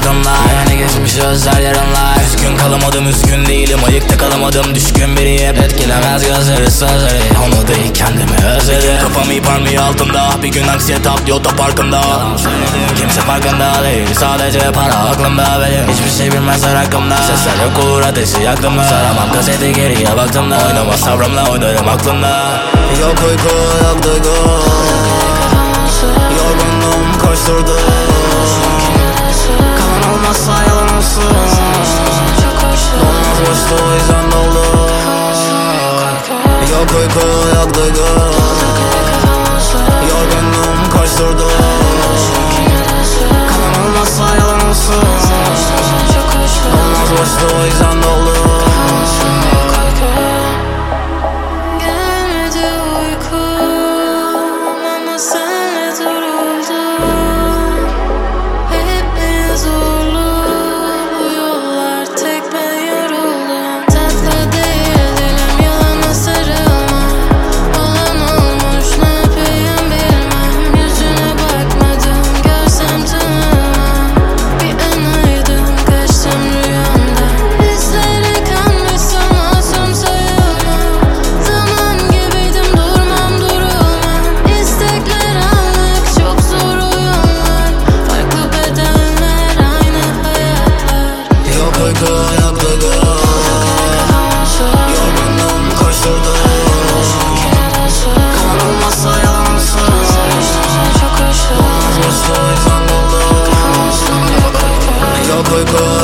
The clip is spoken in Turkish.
adımlar. Yani geçmiş özler yarınlar. Üzgün kalamadım, üzgün değilim, ayıkta kalamadım. Düşkün biriyim, etkilemez gözleri sözleri. Onu değil kendimi özledim. Kafam iyi parmıyor altımda, bir gün anksiyete atlıyor otoparkımda. Yalan söyledim, kimse farkında değil, sadece para aklımda benim. Hiçbir şey bilmezler hakkımda, sesler yok olur ateşi yaktım da. Saramam kaseti geriye baktığımda, oynamaz sabrımla oynarım aklımda. Yok uyku yok duygu, yorgunluğum koşturdu. Kalan olmazsa yalan olsun, dolmaz boşluğu o yüzden doldu. Yok uyku yok duygu, yorgunluğum koşturdu. Kalan olmazsa yalan olsun, dolmaz boşluğu o yüzden doldu. Yok uyku